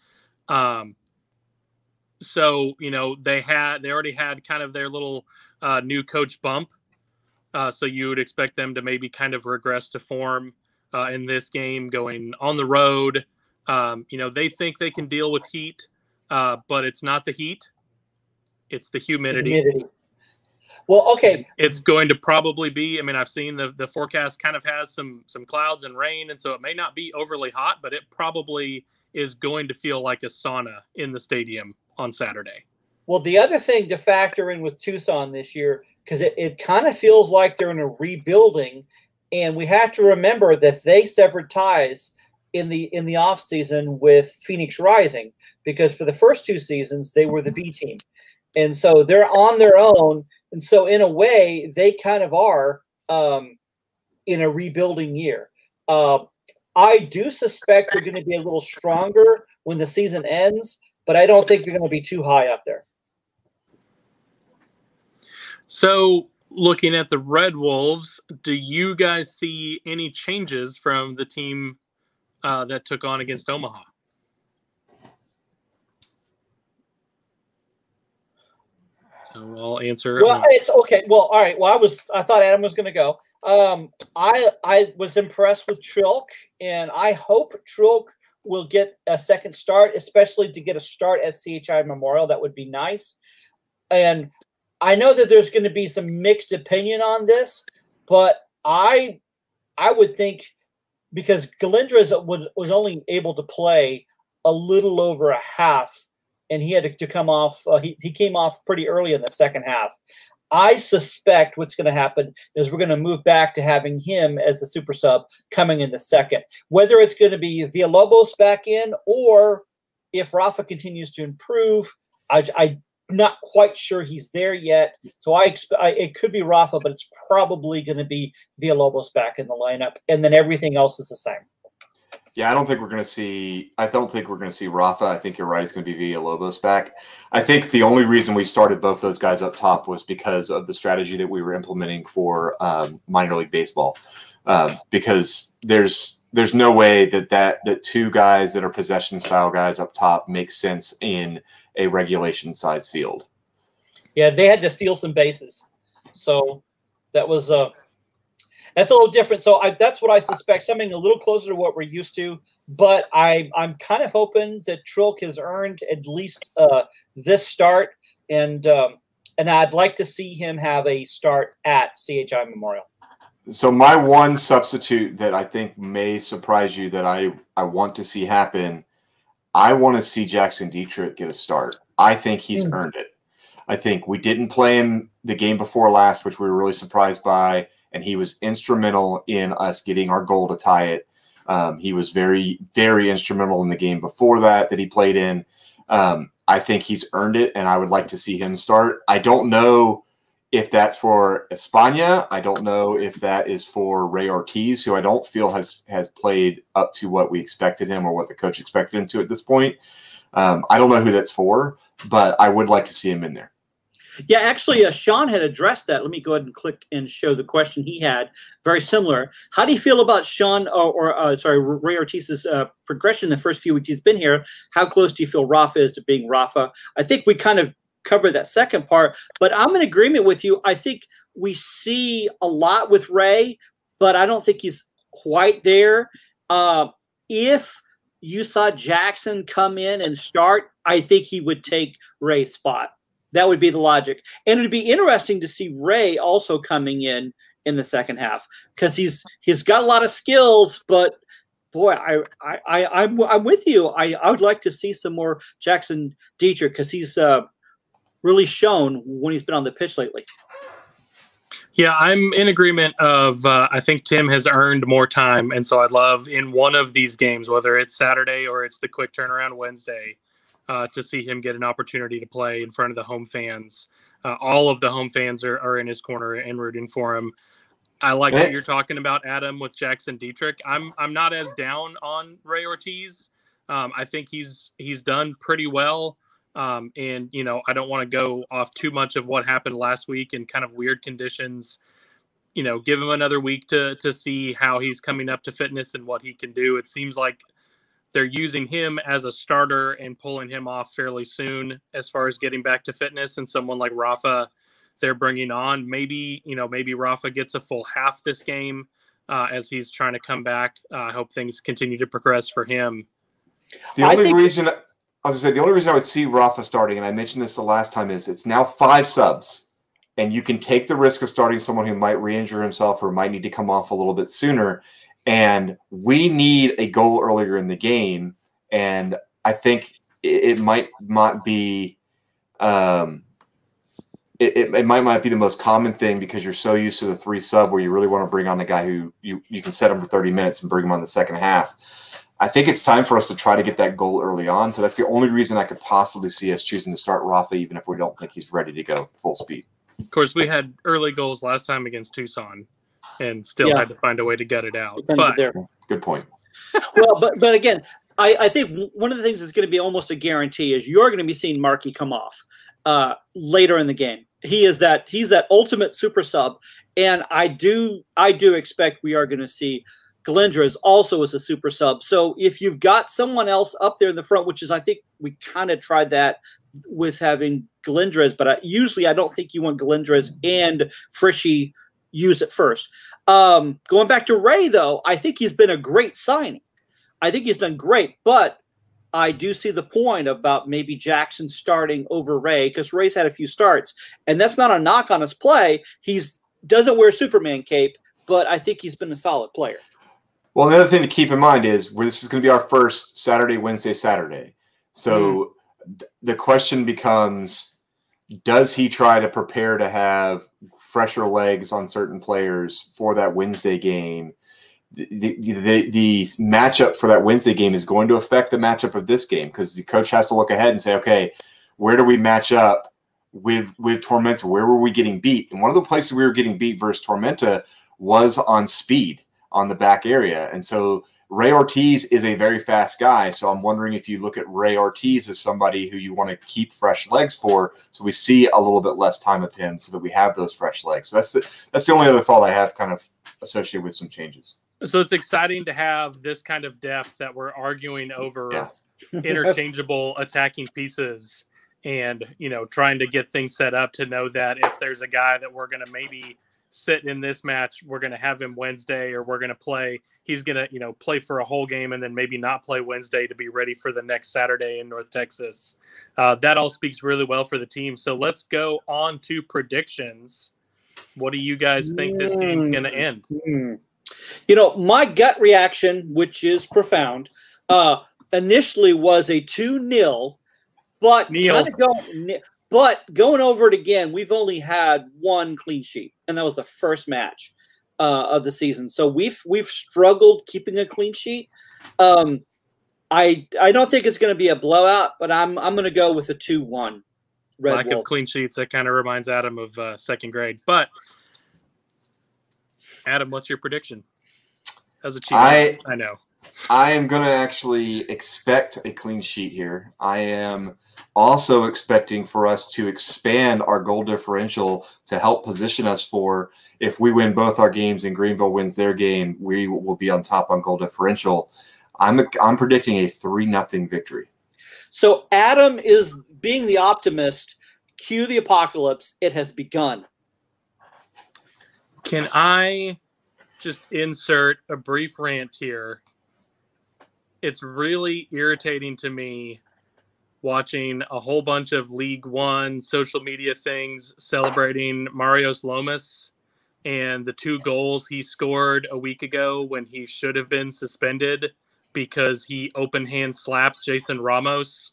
So, they already had kind of their little new coach bump. So you would expect them to maybe kind of regress to form in this game going on the road. They think they can deal with heat, but it's not the heat. It's the humidity. Well, okay. It's going to probably be, I've seen the forecast kind of has some clouds and rain, and so it may not be overly hot, but it probably is going to feel like a sauna in the stadium on Saturday. Well, the other thing to factor in with Tucson this year, because it kind of feels like they're in a rebuilding, and we have to remember that they severed ties in the off season with Phoenix Rising, because for the first 2 seasons they were the B team, and so they're on their own, and so in a way they kind of are in a rebuilding year. I do suspect they're going to be a little stronger when the season ends, but I don't think they're going to be too high up there. So looking at the Red Wolves, do you guys see any changes from the team that took on against Omaha? So I'll answer. Well, it's okay. Well, all right. Well, I thought Adam was going to go. I was impressed with Trilk, and I hope Trilk will get a second start, especially to get a start at CHI Memorial. That would be nice. And I know that there's going to be some mixed opinion on this, but I I would think because Galindrez was only able to play a little over a half, and he had to come off. He came off pretty early in the second half. I suspect what's going to happen is we're going to move back to having him as the super sub coming in the second. Whether it's going to be Villalobos back in, or if Rafa continues to improve, I'm not quite sure he's there yet. So it could be Rafa, but it's probably going to be Villalobos back in the lineup, and then everything else is the same. Yeah, I don't think we're going to see Rafa. I think you're right. It's going to be Villalobos back. I think the only reason we started both those guys up top was because of the strategy that we were implementing for minor league baseball. Because there's no way that two guys that are possession style guys up top make sense in a regulation size field. Yeah, they had to steal some bases, so that was that's a little different. So that's what I suspect, something a little closer to what we're used to. But I'm kind of hoping that Trilk has earned at least this start, and I'd like to see him have a start at CHI Memorial. So my one substitute that I think may surprise you that I want to see happen, I want to see Jackson Dietrich get a start. I think he's earned it. I think we didn't play him the game before last, which we were really surprised by, and he was instrumental in us getting our goal to tie it. He was very, very instrumental in the game before that he played in. I think he's earned it, and I would like to see him start. I don't know if that's for España. I don't know if that is for Ray Ortiz, who I don't feel has played up to what we expected him or what the coach expected him to at this point. I don't know who that's for, but I would like to see him in there. Yeah, actually, Sean had addressed that. Let me go ahead and click and show the question he had. Very similar. How do you feel about Sean Ray Ortiz's progression in the first few weeks he's been here? How close do you feel Rafa is to being Rafa? I think we kind of covered that second part, but I'm in agreement with you. I think we see a lot with Ray, but I don't think he's quite there. If you saw Jackson come in and start, I think he would take Ray's spot. That would be the logic. And it'd be interesting to see Ray also coming in the second half, because he's got a lot of skills, but boy, I'm with you. I would like to see some more Jackson Dietrich, because he's really shown when he's been on the pitch lately. Yeah, I'm in agreement of I think Tim has earned more time, and so I'd love in one of these games, whether it's Saturday or it's the quick turnaround Wednesday, to see him get an opportunity to play in front of the home fans. All of the home fans are in his corner and rooting for him. I like what you're talking about, Adam, with Jackson Dietrich. I'm not as down on Ray Ortiz. I think he's done pretty well. And, I don't want to go off too much of what happened last week in kind of weird conditions. Give him another week to see how he's coming up to fitness and what he can do. It seems like they're using him as a starter and pulling him off fairly soon as far as getting back to fitness. And someone like Rafa, they're bringing on. Maybe Rafa gets a full half this game as he's trying to come back. I hope things continue to progress for him. The only reason I would see Rafa starting, and I mentioned this the last time, is it's now 5 subs, and you can take the risk of starting someone who might re-injure himself or might need to come off a little bit sooner. And we need a goal earlier in the game, and I think it might not be it might not be the most common thing, because you're so used to the 3 sub where you really want to bring on a guy who you can set him for 30 minutes and bring him on the second half. I think it's time for us to try to get that goal early on. So that's the only reason I could possibly see us choosing to start Rafa, even if we don't think he's ready to go full speed. Of course, we had early goals last time against Tucson and still had to find a way to get it out. But good point. Well, but again, I think one of the things that's going to be almost a guarantee is you're going to be seeing Markey come off later in the game. He's that ultimate super sub, and I do expect we are going to see Galindrez also as a super sub. So if you've got someone else up there in the front, which is, I think we kind of tried that with having Galindrez, but usually I don't think you want Galindrez and Frischi used at first. Going back to Ray, though, I think he's been a great signing. I think he's done great, but I do see the point about maybe Jackson starting over Ray, because Ray's had a few starts, and that's not a knock on his play. He's doesn't wear Superman cape, but I think he's been a solid player. Well, another thing to keep in mind is this is going to be our first Saturday, Wednesday, Saturday. So the question becomes, does he try to prepare to have fresher legs on certain players for that Wednesday game? The matchup for that Wednesday game is going to affect the matchup of this game, because the coach has to look ahead and say, okay, where do we match up with Tormenta? Where were we getting beat? And one of the places we were getting beat versus Tormenta was on speed on the back area. And so Ray Ortiz is a very fast guy. So I'm wondering if you look at Ray Ortiz as somebody who you want to keep fresh legs for, so we see a little bit less time of him so that we have those fresh legs. So that's the only other thought I have kind of associated with some changes. So it's exciting to have this kind of depth that we're arguing over interchangeable attacking pieces, and, trying to get things set up to know that if there's a guy that we're going to maybe sit in this match, we're going to have him Wednesday, or we're going to play, he's going to, play for a whole game and then maybe not play Wednesday to be ready for the next Saturday in North Texas. That all speaks really well for the team. So let's go on to predictions. What do you guys think this game's going to end? My gut reaction, which is profound, initially was a 2-0, but going over it again, we've only had one clean sheet, and that was the first match of the season. So we've struggled keeping a clean sheet. I don't think it's going to be a blowout, but I'm going to go with a 2-1. Lack of clean sheets, that kind of reminds Adam of second grade. But Adam, what's your prediction? As a chief, I know. I am going to actually expect a clean sheet here. I am also expecting for us to expand our goal differential to help position us for, if we win both our games and Greenville wins their game, we will be on top on goal differential. I'm predicting a 3-0 victory. So Adam is being the optimist. Cue the apocalypse. It has begun. Can I just insert a brief rant here? It's really irritating to me watching a whole bunch of League One social media things celebrating Marios Lomas and the 2 goals he scored a week ago when he should have been suspended because he open hand slapped Jason Ramos.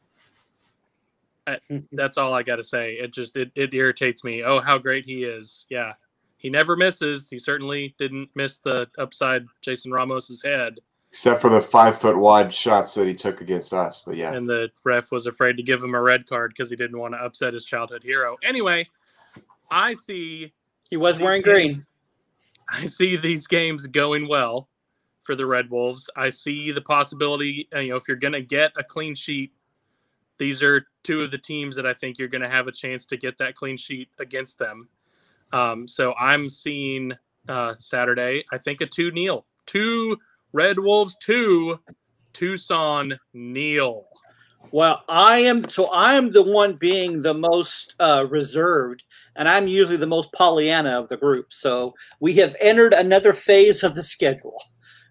That's all I got to say. It irritates me. Oh, how great he is. Yeah. He never misses. He certainly didn't miss the upside Jason Ramos's head. Except for the 5-foot wide shots that he took against us. But yeah. And the ref was afraid to give him a red card because he didn't want to upset his childhood hero. Anyway, I see. He was wearing green. I see these games going well for the Red Wolves. I see the possibility, if you're going to get a clean sheet, these are 2 of the teams that I think you're going to have a chance to get that clean sheet against them. So I'm seeing Saturday, I think a 2-0. 2 Red Wolves, 2 Tucson nil. Well, I am the one being the most reserved, and I'm usually the most Pollyanna of the group. So we have entered another phase of the schedule.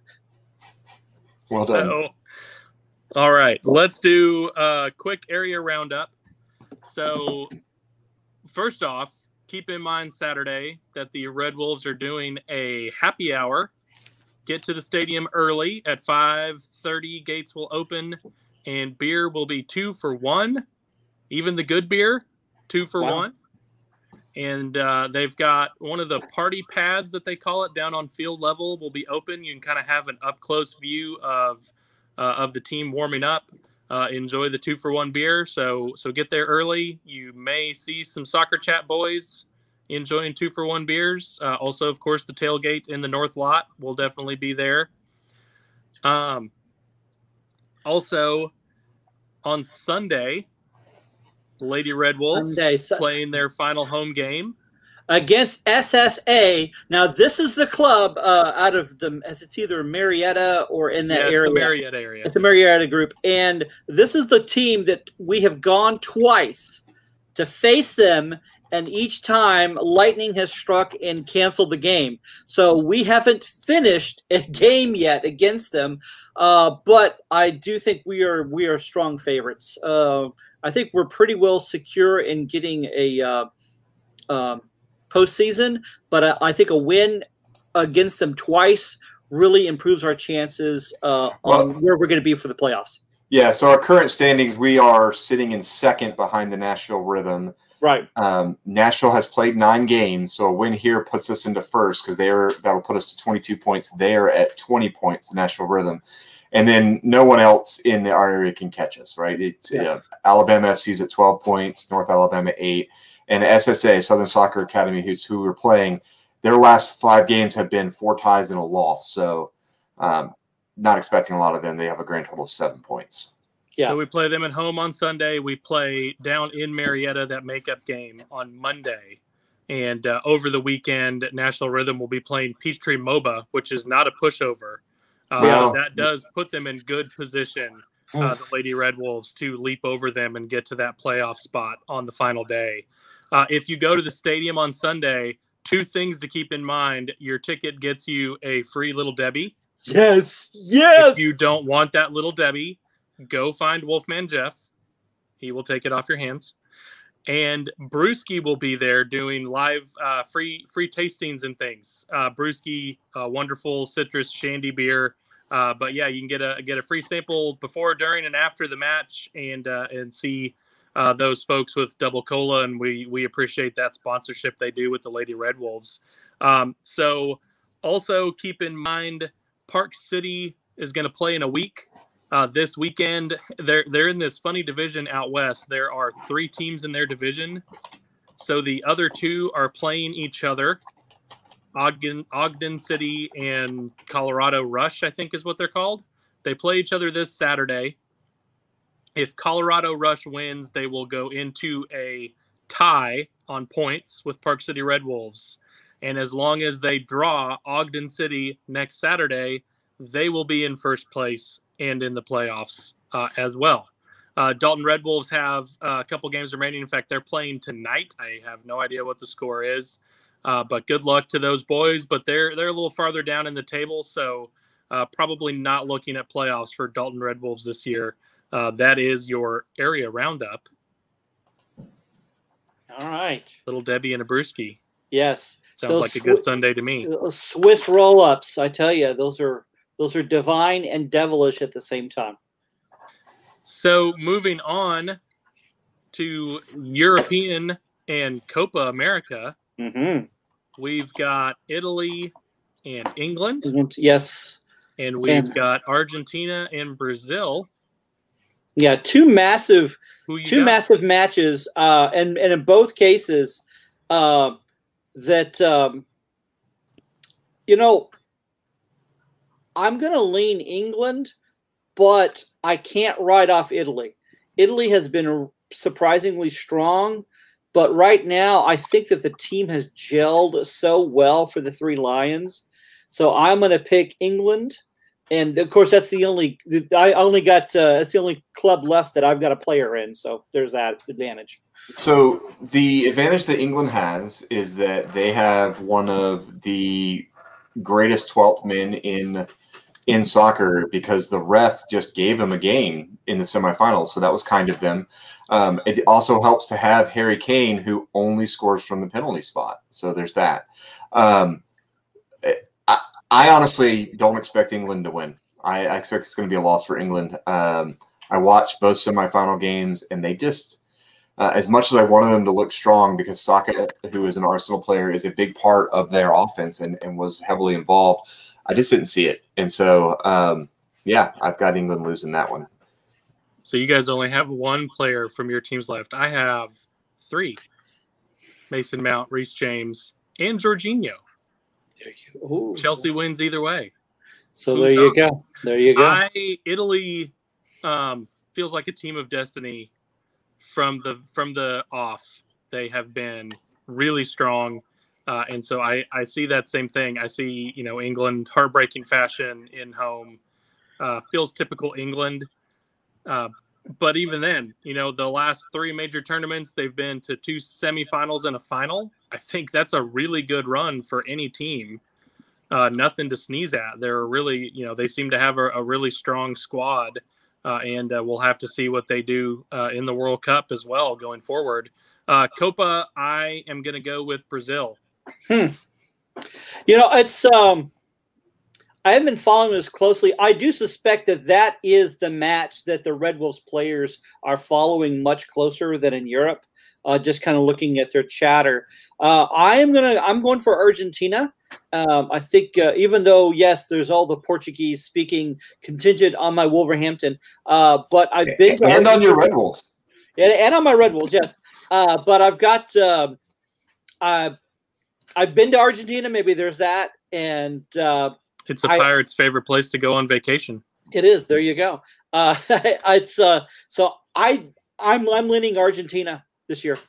Well done. So, all right, let's do a quick area roundup. So first off, keep in mind Saturday that the Red Wolves are doing a happy hour. Get to the stadium early at 5:30. Gates will open, and beer will be 2 for $1. Even the good beer, 2 for $1. And they've got one of the party pads that they call it down on field level will be open. You can kind of have an up close view of the team warming up. Enjoy the 2 for $1 beer. So get there early. You may see some Soccer Chat boys enjoying 2 for $1 beers. Also, of course, the tailgate in the north lot will definitely be there. Also, on Sunday, Lady Red Wolves playing their final home game against SSA. Now, this is the club out of it's either Marietta or in that area. It's the Marietta area. It's the Marietta group. And this is the team that we have gone twice to face them, and each time lightning has struck and canceled the game. So we haven't finished a game yet against them, but I do think we are strong favorites. I think we're pretty well secure in getting a postseason, but I think a win against them twice really improves our chances on where we're going to be for the playoffs. Yeah, so our current standings, we are sitting in second behind the Nashville Rhythm. Right. Nashville has played 9 games, so a win here puts us into first because that'll put us to 22 points. They're at 20 points, the Nashville Rhythm. And then no one else in our area can catch us, right? It's Alabama FC's at 12 points, North Alabama 8, and SSA, Southern Soccer Academy, who we're playing, their last 5 games have been 4 ties and a loss. So not expecting a lot of them. They have a grand total of 7 points. Yeah. So we play them at home on Sunday. We play down in Marietta, that makeup game, on Monday. And over the weekend, National Rhythm will be playing Peachtree MOBA, which is not a pushover. That does put them in good position, the Lady Red Wolves, to leap over them and get to that playoff spot on the final day. If you go to the stadium on Sunday, 2 things to keep in mind. Your ticket gets you a free Little Debbie. Yes. If you don't want that Little Debbie, go find Wolfman Jeff. He will take it off your hands. And Brewski will be there doing live free tastings and things. Brewski, wonderful citrus shandy beer. But yeah, you can get a free sample before, during, and after the match, and see those folks with Double Cola, and we appreciate that sponsorship they do with the Lady Red Wolves. So also keep in mind, Park City is going to play in a week. This weekend, they're in this funny division out west. There are 3 teams in their division, so the other 2 are playing each other. Ogden City and Colorado Rush, I think is what they're called. They play each other this Saturday. If Colorado Rush wins, they will go into a tie on points with Park City Red Wolves. And as long as they draw Ogden City next Saturday, they will be in first place and in the playoffs as well. Dalton Red Wolves have a couple games remaining. In fact, they're playing tonight. I have no idea what the score is, but good luck to those boys. But they're a little farther down in the table, so probably not looking at playoffs for Dalton Red Wolves this year. That is your area roundup. All right. Little Debbie and a brewski. Yes. Sounds like a good Sunday to me. Swiss roll-ups, I tell you, those are divine and devilish at the same time. So moving on to European and Copa America, we've got Italy and England. Yes. And we've got Argentina and Brazil. Yeah, two massive matches, and in both cases, I'm going to lean England, but I can't write off Italy. Italy has been surprisingly strong, but right now I think that the team has gelled so well for the 3 Lions. So I'm going to pick England. And of course, that's the only club left that I've got a player in. So there's that advantage. So the advantage that England has is that they have one of the greatest 12th men in soccer, because the ref just gave him a game in the semifinals. So that was kind of them. It also helps to have Harry Kane, who only scores from the penalty spot. So there's that. I honestly don't expect England to win. I expect it's going to be a loss for England. I watched both semifinal games, and they just, as much as I wanted them to look strong, because Saka, who is an Arsenal player, is a big part of their offense and was heavily involved, I just didn't see it. And so, I've got England losing that one. So you guys only have 1 player from your teams left. I have 3. Mason Mount, Reece James, and Jorginho. Chelsea wins either way. So there you go. Italy feels like a team of destiny from the off. They have been really strong, and so I see that same thing. I see England heartbreaking fashion in home. Feels typical England, but even then, the last 3 major tournaments they've been to 2 semifinals and a final. I think that's a really good run for any team. Nothing to sneeze at. They're really, they seem to have a really strong squad, and we'll have to see what they do in the World Cup as well going forward. Copa, I am going to go with Brazil. It's I haven't been following this closely. I do suspect that is the match that the Red Wolves players are following much closer than in Europe. Just kind of looking at their chatter. I'm going for Argentina. I think even though yes, there's all the Portuguese speaking contingent on my Wolverhampton, but I've been to and on your Red Wolves. And on my Red Wolves, yes. But I've got I've been to Argentina. Maybe there's that, and it's a Pirates' favorite place to go on vacation. It is. There you go. It's so I'm leaning Argentina this year.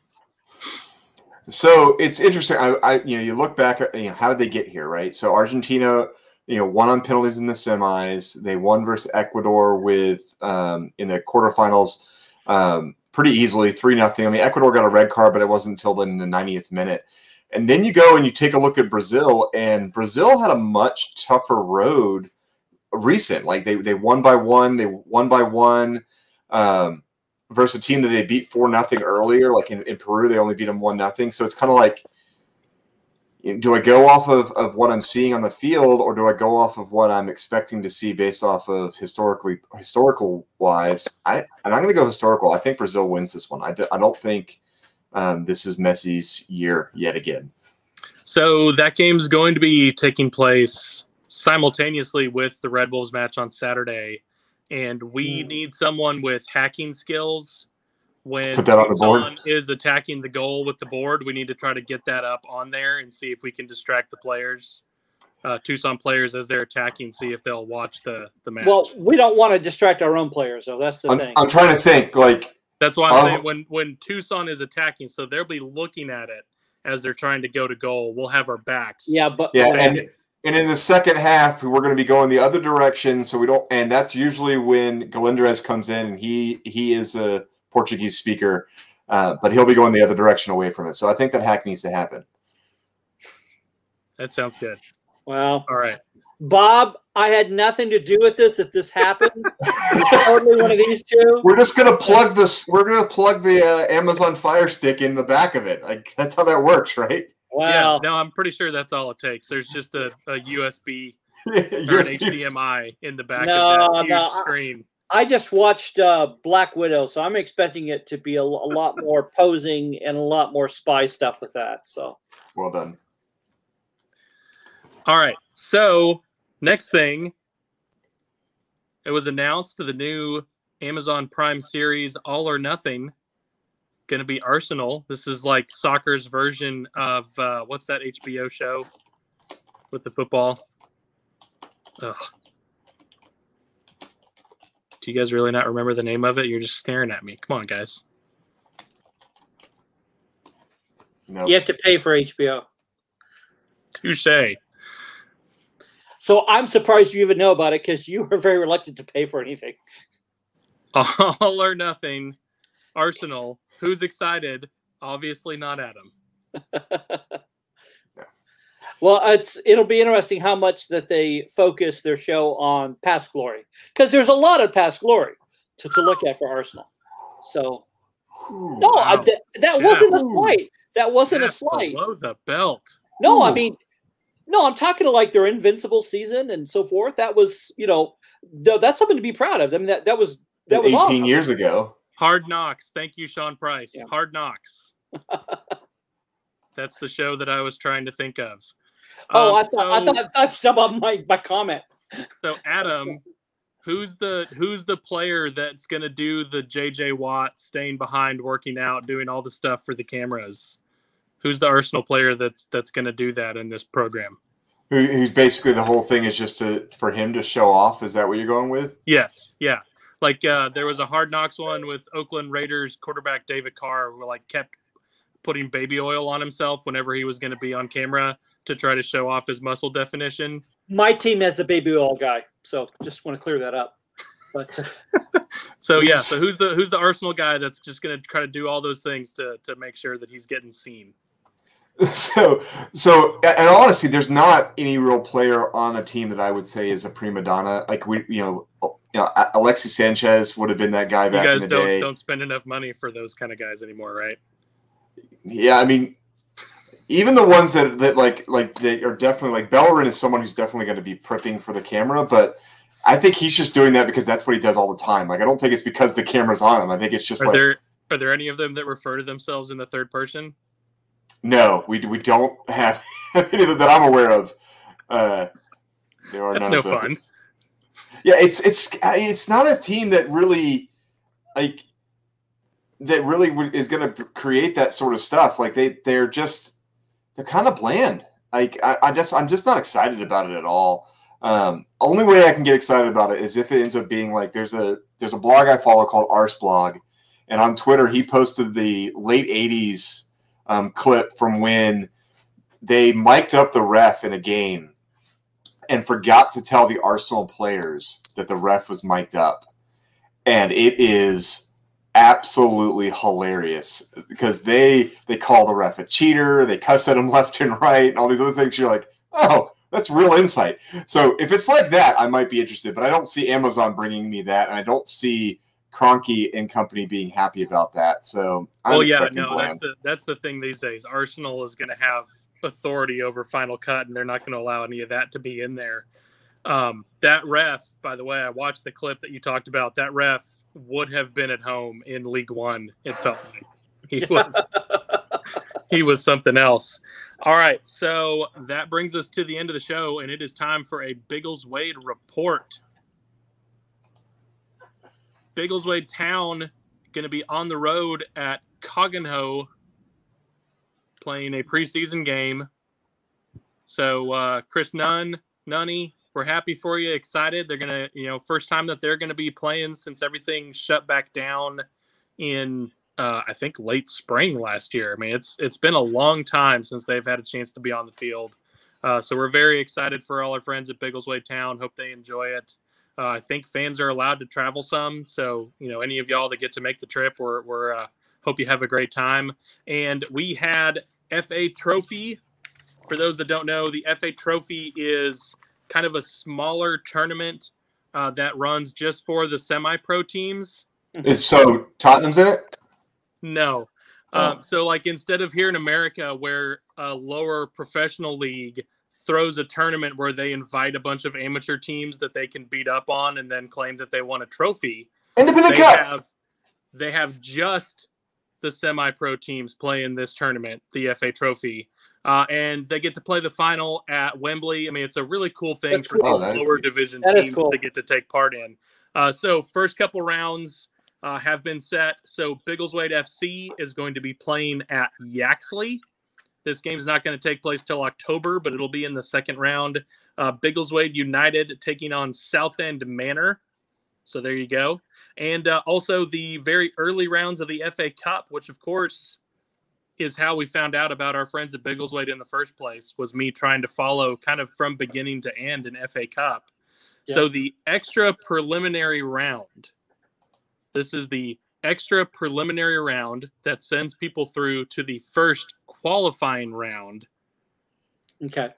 So it's interesting. You look back at how did they get here, right? So Argentina, won on penalties in the semis. They won versus Ecuador with in the quarterfinals pretty easily, 3-0. I mean, Ecuador got a red card, but it wasn't until the 90th minute. And then you go and you take a look at Brazil, and Brazil had a much tougher road recent. Like they won by one. They won by one. Versus a team that they beat 4-0 earlier, like in Peru, they only beat them 1-0. So it's kind of like, do I go off of what I'm seeing on the field, or do I go off of what I'm expecting to see based off of historical wise? I'm going to go historical. I think Brazil wins this one. I don't think this is Messi's year yet again. So that game's going to be taking place simultaneously with the Red Wolves match on Saturday. And we need someone with hacking skills. When put that on the board. Someone is attacking the goal with the board, we need to try to get that up on there and see if we can distract the players, Tucson players, as they're attacking, see if they'll watch the match. Well, we don't want to distract our own players, though. That's the thing. I'm trying to think. That's why I'm saying when Tucson is attacking, so they'll be looking at it as they're trying to go to goal. We'll have our backs. And in the second half, we're going to be going the other direction, so we don't. And that's usually when Galindrez comes in, and he is a Portuguese speaker, but he'll be going the other direction away from it. So I think that hack needs to happen. That sounds good. Well, all right, Bob. I had nothing to do with this. If this happens, it's totally one of these two. We're just going to plug this. We're going to plug the Amazon Fire Stick in the back of it. Like that's how that works, right? Wow. Yeah, no, I'm pretty sure that's all it takes. There's just a USB or an HDMI in the back of that huge screen. I just watched Black Widow, so I'm expecting it to be a lot more posing and a lot more spy stuff with that. So well done. All right. So next thing, it was announced the new Amazon Prime series, All or Nothing. Going to be Arsenal. This is like soccer's version of what's that HBO show with the football? Ugh. Do you guys really not remember the name of it? You're just staring at me. Come on, guys. Nope. You have to pay for HBO. Touche. So I'm surprised you even know about it because you were very reluctant to pay for anything. All or Nothing. Arsenal. Who's excited? Obviously not Adam. Well, it'll be interesting how much that they focus their show on past glory, because there's a lot of past glory to look at for Arsenal. So, wow. that wasn't a slight. That wasn't a slight. Below the belt. No, I mean, no, I'm talking to like their invincible season and so forth. That was, that's something to be proud of. I mean, that was 18 awesome. years ago. Hard Knocks. Thank you, Sean Price. Yeah. Hard Knocks. That's the show that I was trying to think of. I thought that's about my comment. So Adam, who's the player that's going to do the JJ Watt staying behind, working out, doing all the stuff for the cameras? Who's the Arsenal player that's going to do that in this program? Who's basically the whole thing is just for him to show off? Is that what you're going with? Yes. Yeah. Like there was a Hard Knocks one with Oakland Raiders quarterback David Carr, who kept putting baby oil on himself whenever he was going to be on camera to try to show off his muscle definition. My team has the baby oil guy, so just want to clear that up. But so who's the Arsenal guy that's just going to try to do all those things to make sure that he's getting seen? So, and honestly, there's not any real player on a team that I would say is a prima donna. Like Alexis Sanchez would have been that guy back in the day. Don't spend enough money for those kind of guys anymore, right? Yeah, I mean, even the ones that like they are definitely like Bellerin is someone who's definitely going to be prepping for the camera, but I think he's just doing that because that's what he does all the time. Like I don't think it's because the camera's on him. I think it's just are there any of them that refer to themselves in the third person? No, we don't have any that I'm aware of. There are That's none no of those. fun. Yeah, it's not a team that really is going to create that sort of stuff. Like they're kind of bland. Like I'm just not excited about it at all. Only way I can get excited about it is if it ends up being like there's a blog I follow called Arsblog, and on Twitter he posted the late '80s clip from when they mic'd up the ref in a game and forgot to tell the Arsenal players that the ref was mic'd up, and it is absolutely hilarious because they call the ref a cheater, they cuss at him left and right, and all these other things. You're like, oh, that's real insight. So if it's like that, I might be interested, but I don't see Amazon bringing me that, and I don't see Kroenke and company being happy about that. So that's the thing these days. Arsenal is going to have authority over Final Cut, and they're not going to allow any of that to be in there. That ref, by the way, I watched the clip that you talked about. That ref would have been at home in League One. It felt like he was something else. All right, so that brings us to the end of the show, and it is time for a Biggleswade report. Biggleswade Town going to be on the road at Coggenho playing a preseason game. So Chris Nunny, we're happy for you, excited. They're going to, first time that they're going to be playing since everything shut back down in, I think, late spring last year. I mean, it's been a long time since they've had a chance to be on the field. So we're very excited for all our friends at Biggleswade Town. Hope they enjoy it. I think fans are allowed to travel some. So, any of y'all that get to make the trip, we're hope you have a great time. And we had FA Trophy. For those that don't know, the FA Trophy is kind of a smaller tournament that runs just for the semi-pro teams. So Tottenham's in it? No. So like instead of here in America where a lower professional league throws a tournament where they invite a bunch of amateur teams that they can beat up on and then claim that they won a trophy. Independent Cup. They have just the semi-pro teams playing this tournament, the FA Trophy. And they get to play the final at Wembley. I mean, it's a really cool thing these lower division teams to get to take part in. So first couple rounds have been set. So Biggleswade FC is going to be playing at Yaxley. This game is not going to take place till October, but it'll be in the second round. Biggleswade United taking on Southend Manor. So there you go. And also the very early rounds of the FA Cup, which of course is how we found out about our friends at Biggleswade in the first place, was me trying to follow kind of from beginning to end in FA Cup. Yeah. So the extra preliminary round, this is the extra preliminary round that sends people through to the first qualifying round. Okay.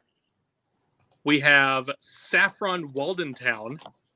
We have Saffron Waldentown.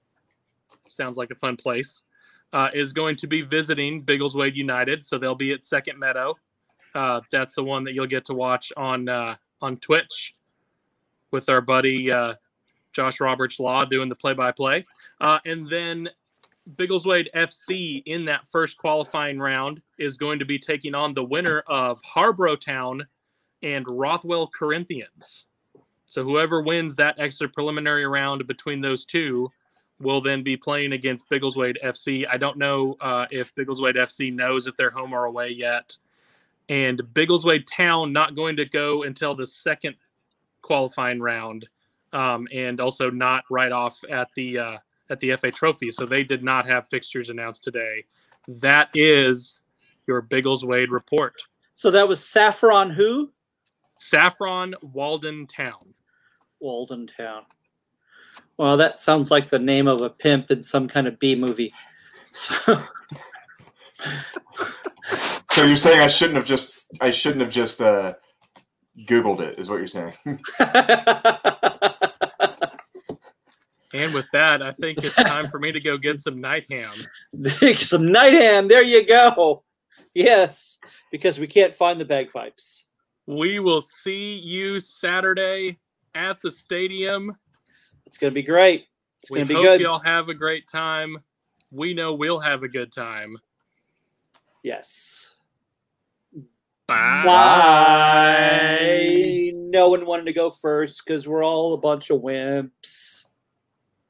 Sounds like a fun place. Is going to be visiting Biggleswade United, so they'll be at Second Meadow. That's the one that you'll get to watch on Twitch with our buddy Josh Roberts Law doing the play-by-play. And then Biggleswade FC in that first qualifying round is going to be taking on the winner of Harborough Town and Rothwell Corinthians. So whoever wins that extra preliminary round between those two will then be playing against Biggleswade FC. I don't know if Biggleswade FC knows if they're home or away yet. And Biggleswade Town not going to go until the second qualifying round, and also not right off at the FA Trophy. So they did not have fixtures announced today. That is your Biggleswade report. So that was Saffron who? Saffron Waldentown. Waldentown. Well, that sounds like the name of a pimp in some kind of B movie. So you're saying I shouldn't have just Googled it, is what you're saying. And with that, I think it's time for me to go get some night ham. Some night ham. There you go. Yes, because we can't find the bagpipes. We will see you Saturday at the stadium. It's going to be great. It's going to be hope good. Y'all have a great time. We know we'll have a good time. Yes. Bye. Bye. No one wanted to go first because we're all a bunch of wimps.